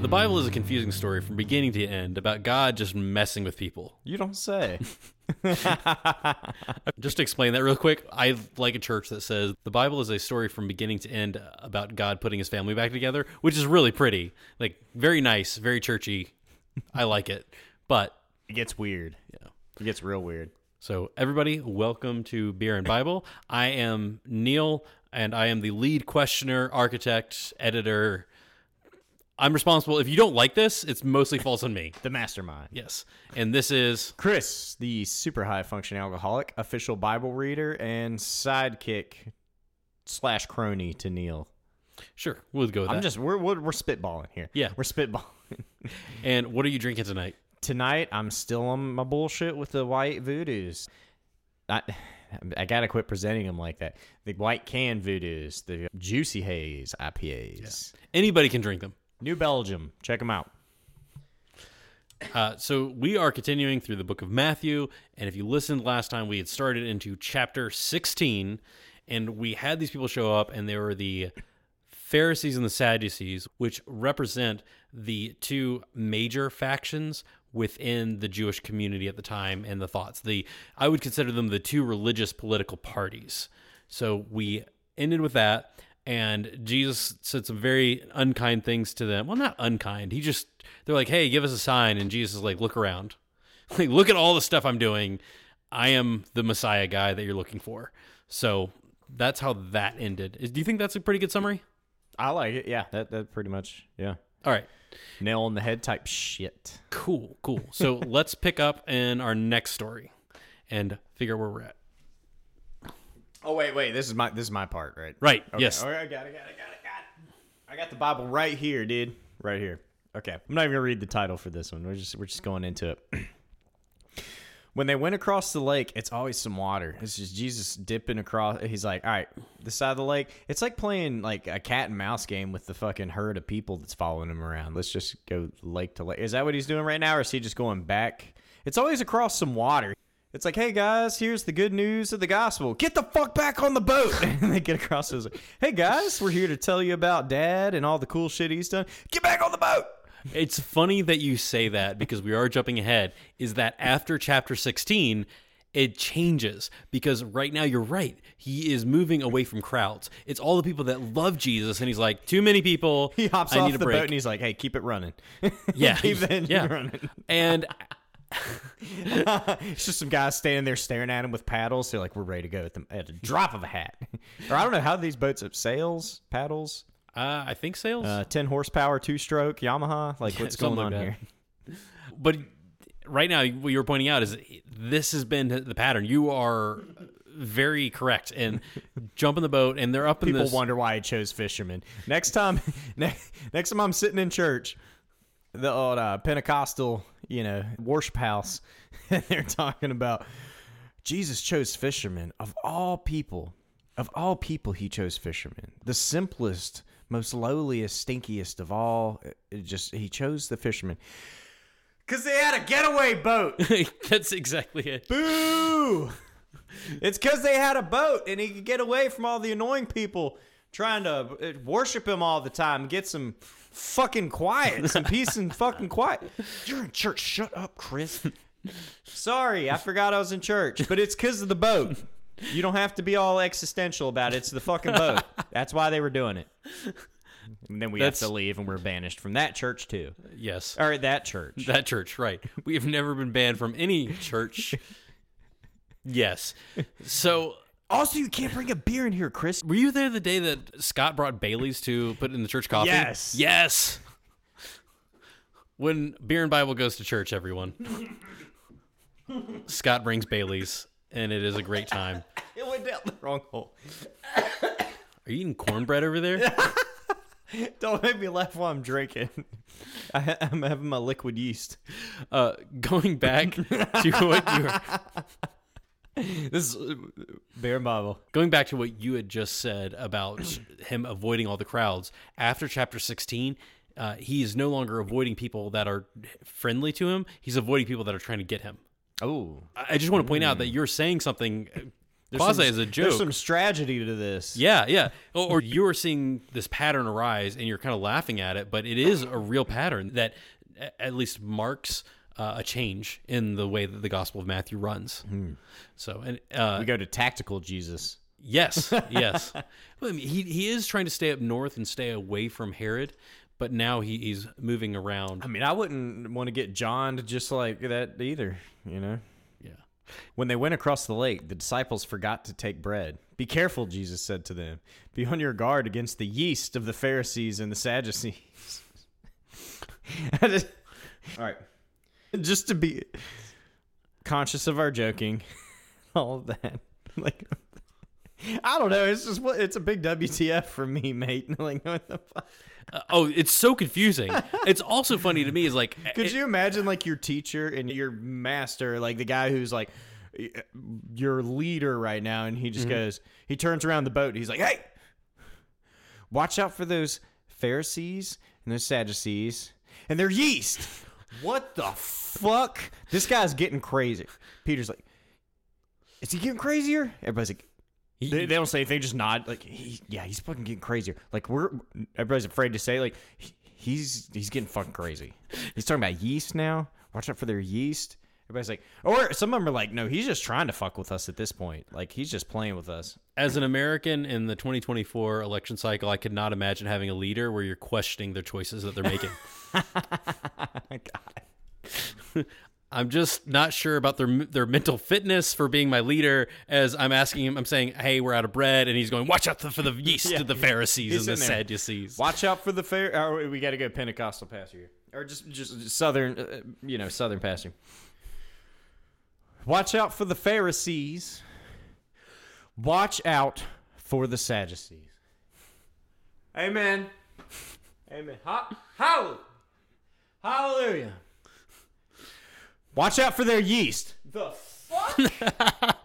The Bible is a confusing story from beginning to end about God just messing with people. You don't say. Just to explain that real quick, I like a church that says the Bible is a story from beginning to end about God putting his family back together, which is really pretty. Like, very nice, very churchy. I like it. But It gets weird. yeah. It gets real weird. So everybody, welcome to Beer and Bible. I am Neil, and I am the lead questioner, architect, editor. I'm responsible. If you don't like this, it's mostly falls on me. The mastermind. Yes. And this is... Chris, the super high functioning alcoholic, official Bible reader, and sidekick / crony to Neil. Sure, we'll go with that. We're spitballing here. Yeah. We're spitballing. And what are you drinking tonight? Tonight, I'm still on my bullshit with the white voodoos. I gotta quit presenting them like that. The white can voodoos, the Juicy Haze IPAs. Yeah. Anybody can drink them. New Belgium. Check them out. So we are continuing through the book of Matthew, and if you listened last time, we had started into chapter 16, and we had these people show up, and they were the Pharisees and the Sadducees, which represent the two major factions within the Jewish community at the time and the thoughts. I would consider them the two religious political parties. So we ended with that, and Jesus said some very unkind things to them. Well, not unkind. They're like, hey, give us a sign. And Jesus is like, look around. Like, look at all the stuff I'm doing. I am the Messiah guy that you're looking for. So that's how that ended. Do you think that's a pretty good summary? I like it. Yeah, that pretty much, yeah. All right. Nail on the head type shit. Cool. So let's pick up in our next story and figure out where we're at. Oh, wait. This is my part, right? Right. Okay. Yes. All right, I got it. I got the Bible right here, dude. Right here. Okay. I'm not even gonna read the title for this one. We're just going into it. When they went across the lake, it's always some water. It's just Jesus dipping across. He's like, all right, this side of the lake. It's like playing like a cat and mouse game with the fucking herd of people that's following him around. Let's just go lake to lake. Is that what he's doing right now, or is he just going back? It's always across some water. It's like, hey, guys, here's the good news of the gospel. Get the fuck back on the boat. And they get across. It's like, hey, guys, we're here to tell you about Dad and all the cool shit he's done. Get back on the boat. It's funny that you say that because we are jumping ahead, is that after chapter 16, it changes because right now you're right. He is moving away from crowds. It's all the people that love Jesus, and he's like, too many people. He hops I off need a the break. boat, and he's like, hey, keep it running. Yeah. Keep the engine running. And it's just some guys standing there staring at him with paddles. They're like, we're ready to go at a drop of a hat. Or I don't know how these boats have sails, paddles. I think sales. 10 horsepower, 2-stroke, Yamaha. Like, what's going on here? But right now, what you were pointing out is this has been the pattern. You are very correct. And jump in the boat, and they're up in this. People wonder why I chose fishermen. Next time I'm sitting in church, the old Pentecostal, worship house, and they're talking about Jesus chose fishermen. Of all people, he chose fishermen. The simplest, most lowliest, stinkiest of all. He chose the fishermen. Because they had a getaway boat. That's exactly it. Boo! It's because they had a boat, and he could get away from all the annoying people trying to worship him all the time. Get some fucking quiet, some peace and fucking quiet. You're in church. Shut up, Chris. Sorry, I forgot I was in church, but it's because of the boat. You don't have to be all existential about it. It's the fucking boat. That's why they were doing it. And then we have to leave, and we're banished from that church too. Yes. Or that church. That church, right. We have never been banned from any church. Yes. So... Also, you can't bring a beer in here, Chris. Were you there the day that Scott brought Baileys to put in the church coffee? Yes. Yes. When Beer and Bible goes to church, everyone, Scott brings Baileys, and it is a great time. It went down the wrong hole. Are you eating cornbread over there? Don't make me laugh while I'm drinking. I'm having my liquid yeast. Going back to what you were... This is Beer and Bible. Going back to what you had just said about him avoiding all the crowds, after chapter 16, he is no longer avoiding people that are friendly to him. He's avoiding people that are trying to get him. Oh. I just want to point out that you're saying something quasi as a joke. There's some tragedy to this. Yeah. Or you are seeing this pattern arise and you're kind of laughing at it, but it is a real pattern that at least marks a change in the way that the Gospel of Matthew runs. So, and we go to tactical Jesus. Yes. Well, I mean, he is trying to stay up north and stay away from Herod, but now he's moving around. I mean, I wouldn't want to get John to just like that either, Yeah. When they went across the lake, the disciples forgot to take bread. Be careful, Jesus said to them. Be on your guard against the yeast of the Pharisees and the Sadducees. All right. Just to be conscious of our joking, all of that. Like, I don't know. It's just it's a big WTF for me, mate. Like, what the fuck? It's so confusing. It's also funny to me is like, could you imagine like your teacher and your master, like the guy who's like your leader right now, and he just goes, he turns around the boat, and he's like, hey, watch out for those Pharisees and those Sadducees and their yeast. What the fuck? This guy's getting crazy. Peter's like, is he getting crazier? Everybody's like, they don't say anything, just nod. Like, he's fucking getting crazier. Like, everybody's afraid to say, like, he's getting fucking crazy. He's talking about yeast now. Watch out for their yeast. Everybody's like, or some of them are like, no, he's just trying to fuck with us at this point. Like, he's just playing with us. As an American in the 2024 election cycle, I could not imagine having a leader where you're questioning their choices that they're making. God. I'm just not sure about their mental fitness for being my leader. As I'm asking him, I'm saying, "Hey, we're out of bread," and he's going, "Watch out for the yeast of the Pharisees and the Sadducees." Watch out for the we got to go Pentecostal pastor here, or just Southern, Southern pastor. Watch out for the Pharisees. Watch out for the Sadducees. Amen. Amen. Hallelujah. Watch out for their yeast. The fuck?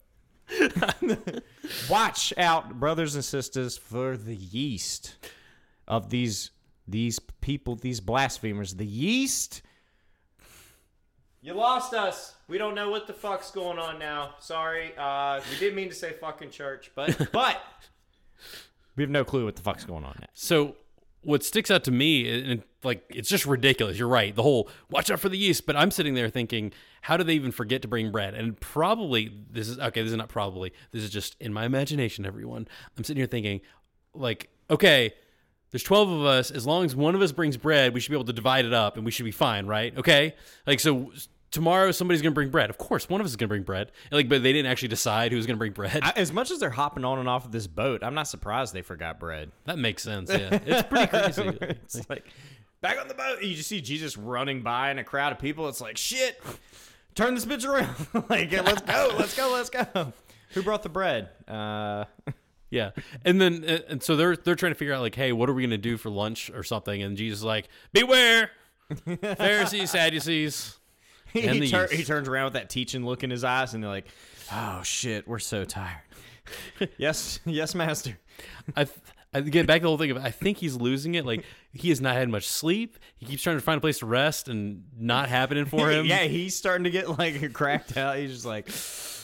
Watch out, brothers and sisters, for the yeast of these people, these blasphemers. The yeast. You lost us. We don't know what the fuck's going on now. Sorry. We didn't mean to say fucking church, but we have no clue what the fuck's going on now. So what sticks out to me, and like, it's just ridiculous. You're right. The whole watch out for the yeast. But I'm sitting there thinking, how do they even forget to bring bread? And probably this is not probably. This is just in my imagination, everyone. I'm sitting here thinking, like, okay, there's 12 of us. As long as one of us brings bread, we should be able to divide it up and we should be fine, right? Okay. Like, so tomorrow somebody's going to bring bread. Of course, one of us is going to bring bread. Like, but they didn't actually decide who was going to bring bread. As much as they're hopping on and off of this boat, I'm not surprised they forgot bread. That makes sense. Yeah, it's pretty crazy. It's like, back on the boat. You just see Jesus running by in a crowd of people. It's like, shit, turn this bitch around. Like, let's go. Who brought the bread? Yeah, and so they're trying to figure out, like, hey, what are we going to do for lunch or something? And Jesus is like, beware, Pharisees, Sadducees. He turns around with that teaching look in his eyes, and they're like, "Oh shit, we're so tired." yes, master. I get back to the whole thing of, I think he's losing it. Like, he has not had much sleep. He keeps trying to find a place to rest, and not happening for him. Yeah, he's starting to get like cracked out. He's just like,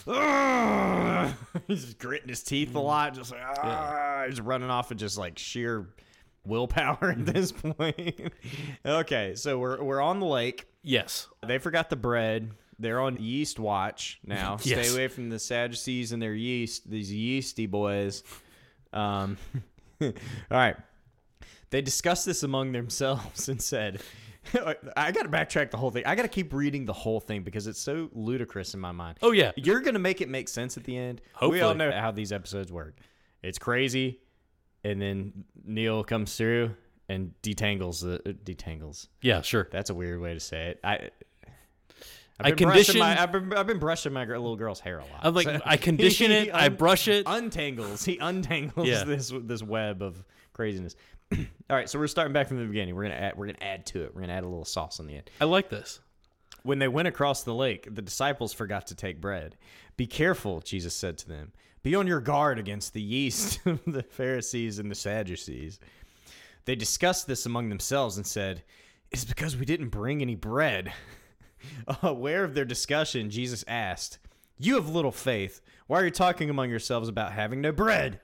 he's just gritting his teeth a lot, just like, he's running off of just like sheer willpower at this point. Okay, so we're on the lake. Yes. They forgot the bread. They're on yeast watch now. Yes. Stay away from the Sadducees and their yeast, these yeasty boys. All right. They discussed this among themselves and said, I got to backtrack the whole thing. I got to keep reading the whole thing because it's so ludicrous in my mind. Oh, yeah. You're going to make it make sense at the end. Hopefully. We all know how these episodes work. It's crazy. And then Neil comes through and detangles. Yeah, sure. That's a weird way to say it. I've been brushing my little girl's hair a lot. I'm like, so I condition it. I brush it. He untangles this web of craziness. All right, so we're starting back from the beginning. We're gonna add to it. We're gonna add a little sauce on the end. I like this. When they went across the lake, the disciples forgot to take bread. Be careful, Jesus said to them. Be on your guard against the yeast of the Pharisees and the Sadducees. They discussed this among themselves and said, "It's because we didn't bring any bread." Aware of their discussion, Jesus asked, You have little faith. Why are you talking among yourselves about having no bread?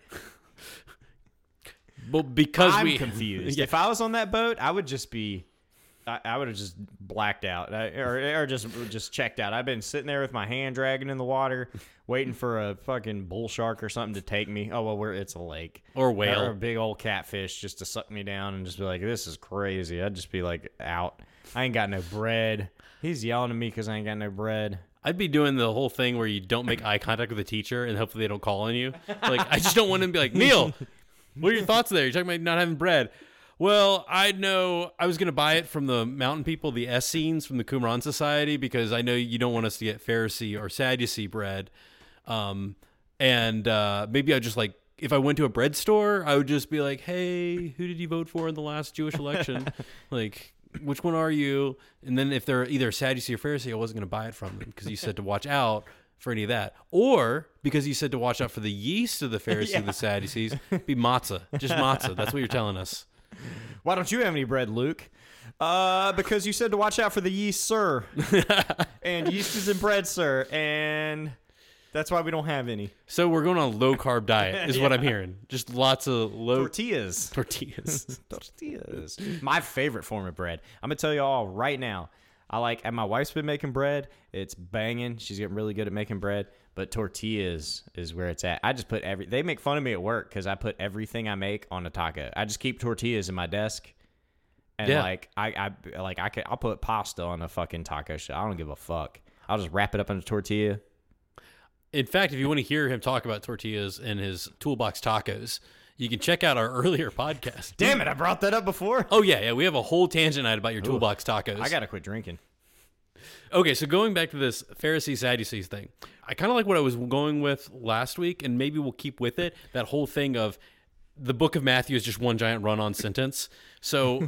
Well, because I'm confused. Yeah. If I was on that boat, I would just be, I would have just blacked out or just checked out. I've been sitting there with my hand dragging in the water, waiting for a fucking bull shark or something to take me. Oh, well, it's a lake. Or whale. Or a big old catfish just to suck me down and just be like, this is crazy. I'd just be like, out. I ain't got no bread. He's yelling at me because I ain't got no bread. I'd be doing the whole thing where you don't make eye contact with the teacher and hopefully they don't call on you. Like, I just don't want him to be like, Neil, what are your thoughts there? You're talking about not having bread. Well, I know I was going to buy it from the mountain people, the Essenes from the Qumran Society, because I know you don't want us to get Pharisee or Sadducee bread. And maybe I just like, if I went to a bread store, I would just be like, hey, who did you vote for in the last Jewish election? Like, which one are you? And then if they're either Sadducee or Pharisee, I wasn't going to buy it from them because you said to watch out for any of that. Or because you said to watch out for the yeast of the Pharisees and the Sadducees, be matzah. Just matzah. That's what you're telling us. Why don't you have any bread, Luke? Because you said to watch out for the yeast, sir. And yeast is in bread, sir. And that's why we don't have any. So we're going on a low-carb diet is what I'm hearing. Just lots of Tortillas. Tortillas. My favorite form of bread. I'm going to tell you all right now. And my wife's been making bread. It's banging. She's getting really good at making bread. But tortillas is where it's at. I just put they make fun of me at work because I put everything I make on a taco. I just keep tortillas in my desk. And I'll put pasta on a fucking taco shell. I don't give a fuck. I'll just wrap it up in a tortilla. In fact, if you want to hear him talk about tortillas and his toolbox tacos, you can check out our earlier podcast. Damn it, I brought that up before. Oh, yeah. We have a whole tangent night about your toolbox tacos. I got to quit drinking. Okay, so going back to this Pharisee Sadducees thing, I kind of like what I was going with last week, and maybe we'll keep with it, that whole thing of the book of Matthew is just one giant run-on sentence. So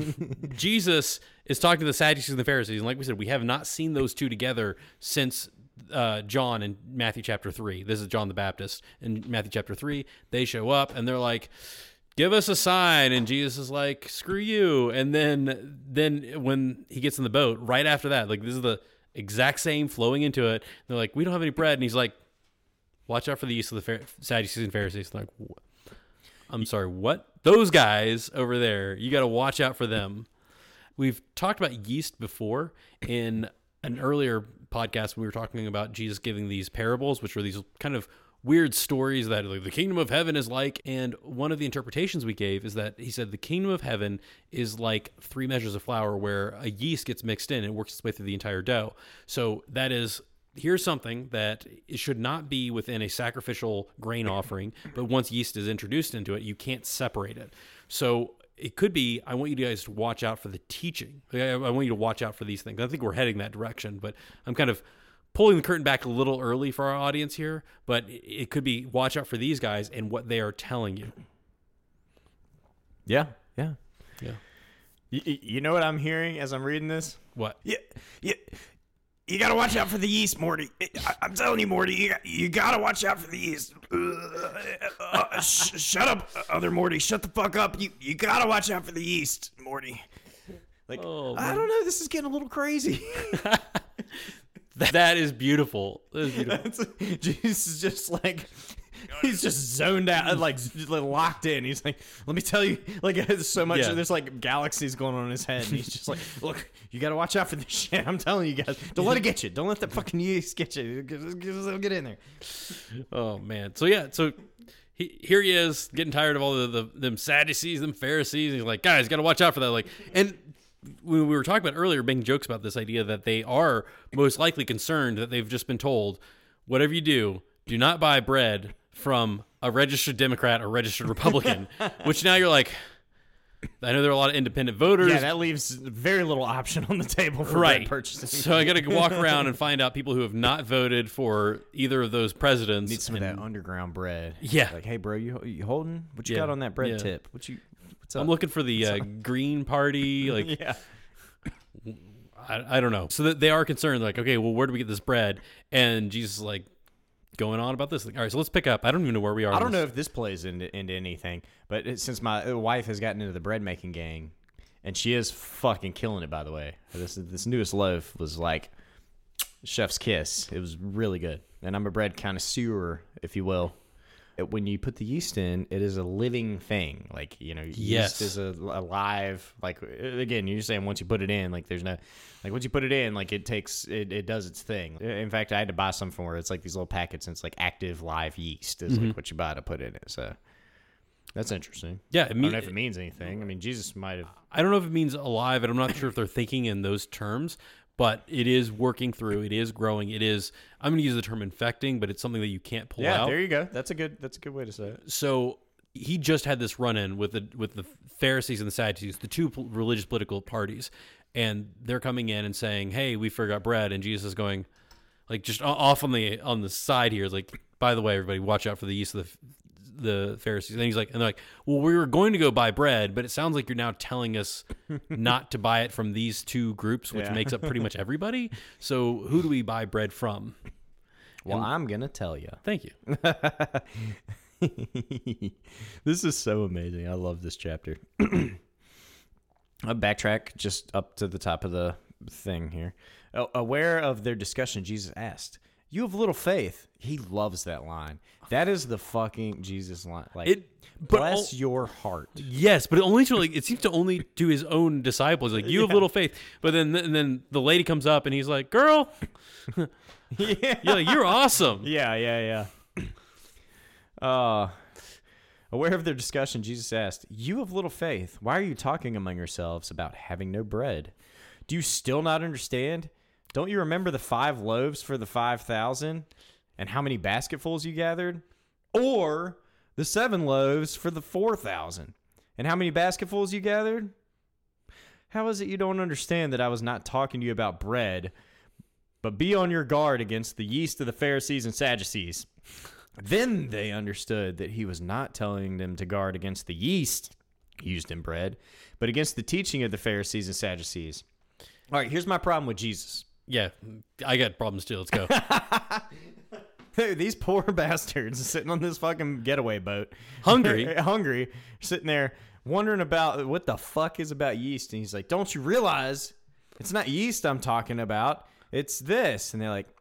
Jesus is talking to the Sadducees and the Pharisees, and like we said, we have not seen those two together since John in Matthew chapter 3. This is John the Baptist in Matthew chapter 3. They show up, and they're like, give us a sign, and Jesus is like, screw you. And then when he gets in the boat, right after that, like this is the exact same flowing into it. They're like, we don't have any bread, and he's like, watch out for the yeast of the Sadducees and Pharisees. And they're like, I'm sorry, what? Those guys over there, you got to watch out for them. We've talked about yeast before in an earlier podcast when we were talking about Jesus giving these parables, which were these kind of weird stories that like the kingdom of heaven is like. And one of the interpretations we gave is that he said the kingdom of heaven is like 3 measures of flour where a yeast gets mixed in and works its way through the entire dough. So that is, here's something that it should not be within a sacrificial grain offering, but once yeast is introduced into it, you can't separate it. So it could be, I want you guys to watch out for the teaching. I want you to watch out for these things. I think we're heading that direction, but I'm kind of pulling the curtain back a little early for our audience here, but it could be watch out for these guys and what they are telling you. Yeah. You know what I'm hearing as I'm reading this? What? Yeah. You gotta watch out for the yeast, Morty. I'm telling you, Morty, you gotta watch out for the yeast. Shut up, other Morty. Shut the fuck up. You gotta watch out for the yeast, Morty. I don't know. This is getting a little crazy. That is beautiful. That is beautiful. Jesus is just like, he's just zoned out, like locked in. He's like, let me tell you, like there's so much, there's like galaxies going on in his head. And he's just like, look, you got to watch out for this shit. I'm telling you guys, don't let it get you. Don't let that fucking yeast get you. It'll get in there. Oh man. So yeah, here he is getting tired of all them Sadducees, them Pharisees. And he's like, guys, got to watch out for that. Like, and we were talking about earlier, making jokes about this idea that they are most likely concerned that they've just been told, whatever you do not buy bread from a registered Democrat or registered Republican, which now you're like, I know there are a lot of independent voters. Yeah, that leaves very little option on the table for bread purchasing. So I got to walk around and find out people who have not voted for either of those presidents. Need some of that underground bread. Yeah. Like, hey, bro, you holding? What you got on that bread tip? What's up? I'm looking for the Green Party. Like, yeah. I don't know. So that they are concerned, like, okay, well, where do we get this bread? And Jesus is like going on about this. Like, all right, so let's pick up. I don't even know where we are. I don't know if this plays into anything, but since my wife has gotten into the bread making gang, and she is fucking killing it, by the way. This newest loaf was like chef's kiss. It was really good. and I'm a bread connoisseur, if you will. When you put the yeast in, it is a living thing. Like, Yes. yeast is a live, like, again, you're saying once you put it in, like, there's no, like, once you put it in, like, it does its thing. In fact, I had to buy some from where it's like these little packets, and it's like active live yeast is like what you buy to put in it. So that's interesting. Yeah, I don't know if it means anything. I mean, Jesus might have. I don't know if it means alive, and I'm not sure if they're thinking in those terms, but it is working through. It is growing. It is. I'm going to use the term infecting, but it's something that you can't pull out. Yeah, there you go. That's a good way to say it. So he just had this run-in with the Pharisees and the Sadducees, the two religious political parties, and they're coming in and saying, "Hey, we forgot bread," and Jesus is going, like, just off on the side here, is like, "By the way, everybody, watch out for the yeast of the Pharisees." And he's like, and they're like, "Well, we were going to go buy bread, but it sounds like you're now telling us not to buy it from these two groups, which makes up pretty much everybody. So who do we buy bread from?" Well, I'm gonna tell you. Thank you. This is so amazing. I love this chapter. I'll backtrack just up to the top of the thing here. Aware of their discussion, Jesus asked, "You have little faith." He loves that line. That is the fucking Jesus line. Like, bless your heart. Yes, but it seems to only to his own disciples. Like, you have little faith. But then the lady comes up and he's like, "Girl, you're awesome." Yeah. Aware of their discussion, Jesus asked, "You have little faith. Why are you talking among yourselves about having no bread? Do you still not understand? Don't you remember the 5 loaves for the 5,000 and how many basketfuls you gathered? Or the 7 loaves for the 4,000 and how many basketfuls you gathered? How is it you don't understand that I was not talking to you about bread, but be on your guard against the yeast of the Pharisees and Sadducees?" Then they understood that he was not telling them to guard against the yeast used in bread, but against the teaching of the Pharisees and Sadducees. All right, here's my problem with Jesus. Yeah, I got problems too. Let's go. These poor bastards sitting on this fucking getaway boat. Hungry. Sitting there wondering about what the fuck is about yeast. And he's like, "Don't you realize it's not yeast I'm talking about? It's this." And they're like,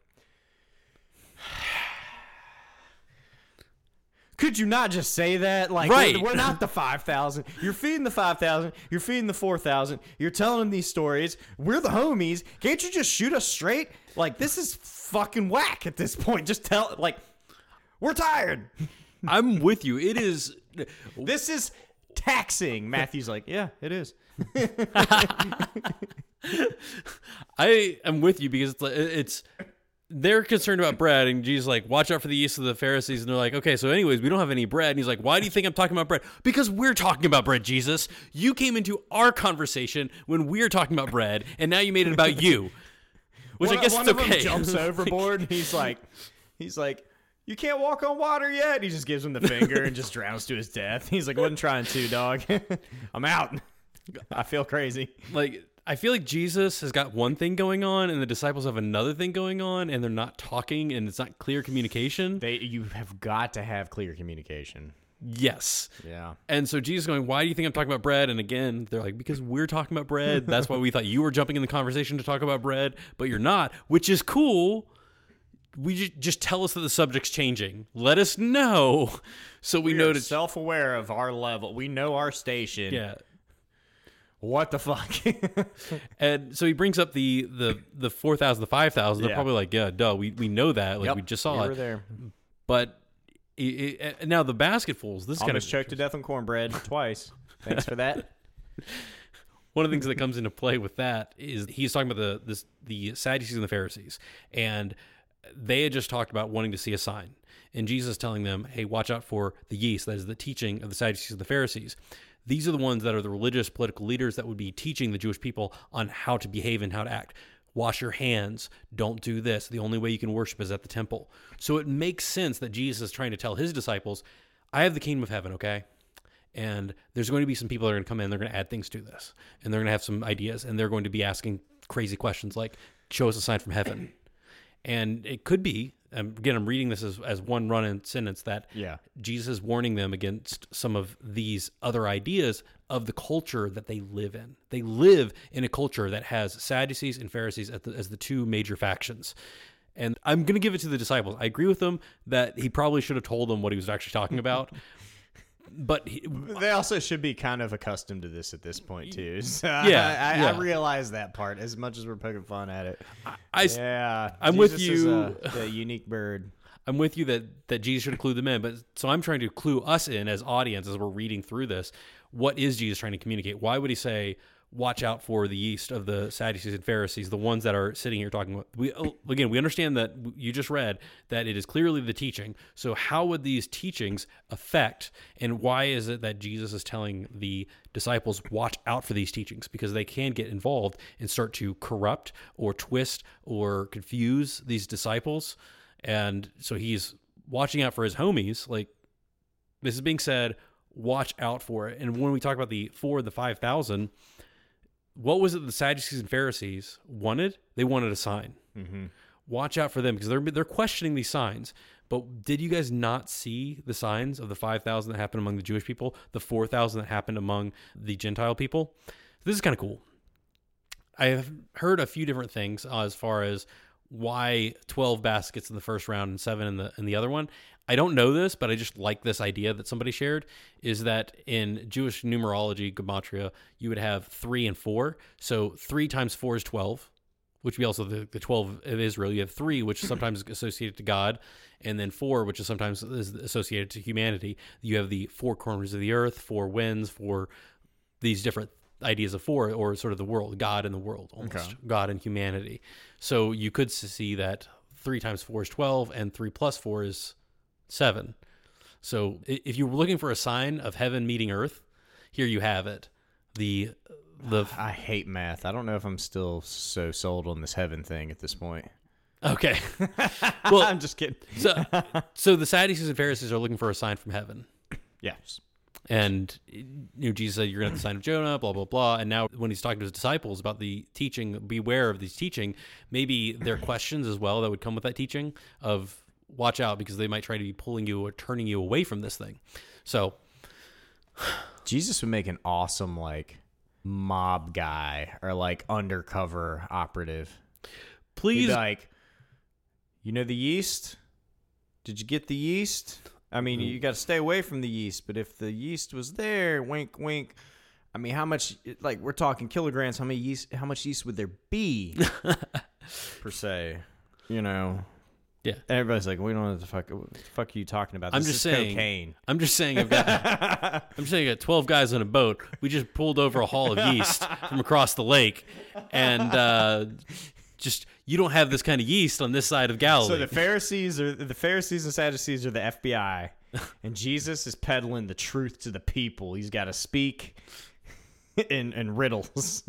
"Could you not just say that? Like, right. We're not the 5,000. You're feeding the 5,000. You're feeding the 4,000. You're telling them these stories. We're the homies. Can't you just shoot us straight? Like, this is fucking whack at this point. Just tell, like, we're tired." I'm with you. It is. This is taxing. Matthew's like, "Yeah, it is." I am with you because it's they're concerned about bread, and Jesus is like, "Watch out for the yeast of the Pharisees." And they're like, "Okay, so anyways, we don't have any bread." And he's like, "Why do you think I'm talking about bread?" "Because we're talking about bread, Jesus. You came into our conversation when we're talking about bread, and now you made it about you." Which I guess one it's of them okay. jumps overboard. And he's like, "You can't walk on water yet." He just gives him the finger and just drowns to his death. He's like, "Wasn't trying to, dog. I'm out. I feel crazy." Like, I feel like Jesus has got one thing going on, and the disciples have another thing going on, and they're not talking, and it's not clear communication. You have got to have clear communication. Yes. Yeah. And so Jesus is going, "Why do you think I'm talking about bread?" And again, they're like, "Because we're talking about bread. That's why we thought you were jumping in the conversation to talk about bread, but you're not," which is cool. We just tell us that the subject's changing. Let us know so we know to self-aware of our level. We know our station. Yeah. What the fuck? And so he brings up the 4,000, the 5,000. They're probably like, "Yeah, duh, we know that. Like, we just saw we it." were there. But now the basketfuls, this kind of Almost choked to death on cornbread twice. Thanks for that. One of the things that comes into play with that is he's talking about the Sadducees and the Pharisees, and they had just talked about wanting to see a sign. And Jesus is telling them, "Hey, watch out for the yeast." That is the teaching of the Sadducees and the Pharisees. These are the ones that are the religious political leaders that would be teaching the Jewish people on how to behave and how to act. Wash your hands. Don't do this. The only way you can worship is at the temple. So it makes sense that Jesus is trying to tell his disciples, "I have the kingdom of heaven, okay? And there's going to be some people that are going to come in, they're going to add things to this. And they're going to have some ideas, and they're going to be asking crazy questions like, show us a sign from heaven." And it could be, again, I'm reading this as one run-in sentence, that Jesus is warning them against some of these other ideas of the culture that they live in. They live in a culture that has Sadducees and Pharisees as the two major factions. And I'm going to give it to the disciples. I agree with them that he probably should have told them what he was actually talking about. But they also should be kind of accustomed to this at this point too. So Yeah, I realize that part as much as we're poking fun at it. I'm with Jesus you. is a unique bird. I'm with you that Jesus should have clued them in, but so I'm trying to clue us in as audience as we're reading through this. What is Jesus trying to communicate? Why would he say, watch out for the yeast of the Sadducees and Pharisees, the ones that are sitting here talking about? We understand that you just read that it is clearly the teaching. So how would these teachings affect, and why is it that Jesus is telling the disciples, watch out for these teachings? Because they can get involved and start to corrupt or twist or confuse these disciples. And so he's watching out for his homies. Like, this is being said, watch out for it. And when we talk about the 5,000, what was it the Sadducees and Pharisees wanted? They wanted a sign. Mm-hmm. Watch out for them, because they're questioning these signs. But did you guys not see the signs of the 5,000 that happened among the Jewish people, the 4,000 that happened among the Gentile people? This is kind of cool. I have heard a few different things as far as why 12 baskets in the first round and 7 in the other one. I don't know this, but I just like this idea that somebody shared, is that in Jewish numerology, gematria, you would have 3 and 4. So 3 times 4 is 12, which would be also the 12 of Israel. You have 3, which is sometimes associated to God, and then 4, which is sometimes associated to humanity. You have the 4 corners of the earth, 4 winds, 4 these different ideas of 4, or sort of the world, God and the world, almost. Okay. God and humanity. So you could see that 3 times 4 is 12, and 3 plus 4 is 7. So if you were looking for a sign of heaven meeting earth, here you have it. I hate math. I don't know if I'm still so sold on this heaven thing at this point. Okay. Well, I'm just kidding. So the Sadducees and Pharisees are looking for a sign from heaven. Yes. And Jesus said, you're going to have the sign of Jonah, blah, blah, blah. And now when he's talking to his disciples about the teaching, beware of these teaching, maybe there are questions as well that would come with that teaching of watch out, because they might try to be pulling you or turning you away from this thing. So Jesus would make an awesome mob guy or undercover operative. Please. He'd be you know the yeast? Did you get the yeast? I mean, you got to stay away from the yeast, but if the yeast was there, wink, wink. I mean, how much, we're talking kilograms, how much yeast would there be, per se, Yeah. And everybody's like, we don't know what the fuck are you talking about? This is cocaine. I'm just saying I got 12 guys on a boat. We just pulled over a haul of yeast from across the lake, and you don't have this kind of yeast on this side of Galilee. So the Pharisees and Sadducees are the FBI, and Jesus is peddling the truth to the people. He's got to speak in riddles.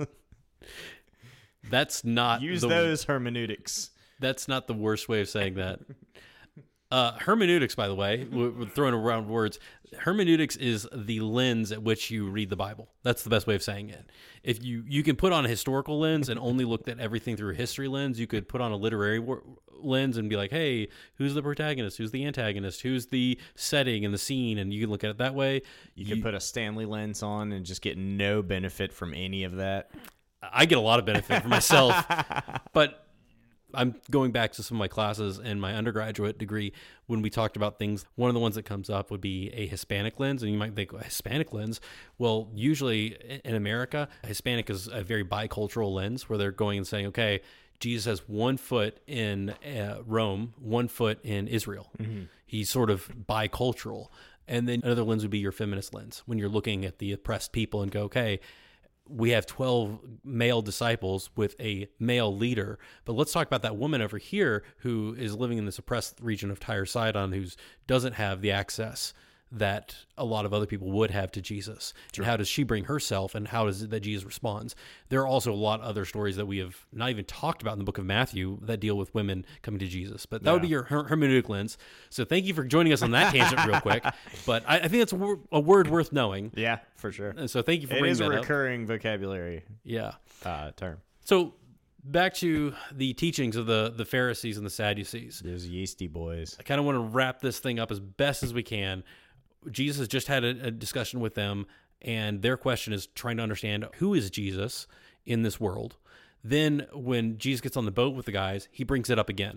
That's not use those hermeneutics. That's not the worst way of saying that. Hermeneutics, by the way, we're throwing around words. Hermeneutics is the lens at which you read the Bible. That's the best way of saying it. If you can put on a historical lens and only look at everything through a history lens, you could put on a literary lens and be like, hey, who's the protagonist? Who's the antagonist? Who's the setting and the scene? And you can look at it that way. You could put a Stanley lens on and just get no benefit from any of that. I get a lot of benefit for myself, but I'm going back to some of my classes in my undergraduate degree when we talked about things. One of the ones that comes up would be a Hispanic lens, and you might think, a Hispanic lens? Well, usually in America, Hispanic is a very bicultural lens where they're going and saying, okay, Jesus has 1 foot in Rome, 1 foot in Israel. Mm-hmm. He's sort of bicultural. And then another lens would be your feminist lens when you're looking at the oppressed people and go, okay, we have 12 male disciples with a male leader, but let's talk about that woman over here who is living in this oppressed region of Tyre Sidon, who doesn't have the access that a lot of other people would have to Jesus. Sure. And how does she bring herself, and how is it that Jesus responds? There are also a lot of other stories that we have not even talked about in the book of Matthew that deal with women coming to Jesus. But that would be your hermeneutic lens. So thank you for joining us on that tangent real quick. But I think that's a word worth knowing. Yeah, for sure. And so thank you for bringing that up. It is a recurring vocabulary term. So back to the teachings of the Pharisees and the Sadducees. Those yeasty boys. I kind of want to wrap this thing up as best as we can. Jesus has just had a discussion with them, and their question is trying to understand who is Jesus in this world. Then when Jesus gets on the boat with the guys, he brings it up again.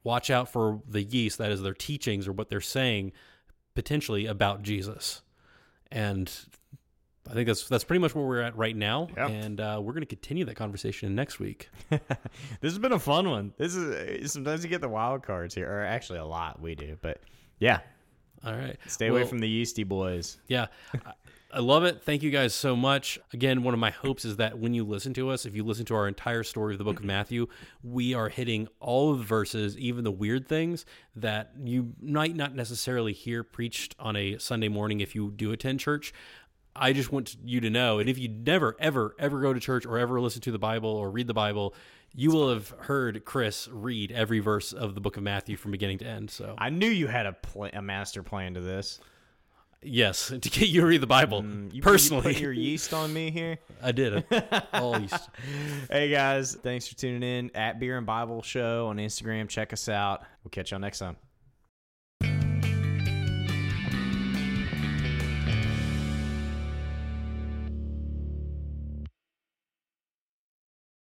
watch out for the yeast, that is their teachings or what they're saying potentially about Jesus. And I think that's pretty much where we're at right now. Yep. And we're going to continue that conversation next week. This has been a fun one. This is sometimes you get the wild cards here, or actually a lot we do, but yeah. All right. Stay away from the yeasty boys. Yeah. I love it. Thank you guys so much. Again, one of my hopes is that when you listen to us, if you listen to our entire story of the book of Matthew, we are hitting all of the verses, even the weird things that you might not necessarily hear preached on a Sunday morning if you do attend church. I just want you to know, and if you never, ever, ever go to church or ever listen to the Bible or read the Bible, you will have heard Chris read every verse of the book of Matthew from beginning to end. So I knew you had a master plan to this. yes, to get you to read the Bible You personally. put your yeast on me here. I did. All yeast. Hey guys, thanks for tuning in at Beer and Bible Show on Instagram. Check us out. We'll catch y'all next time.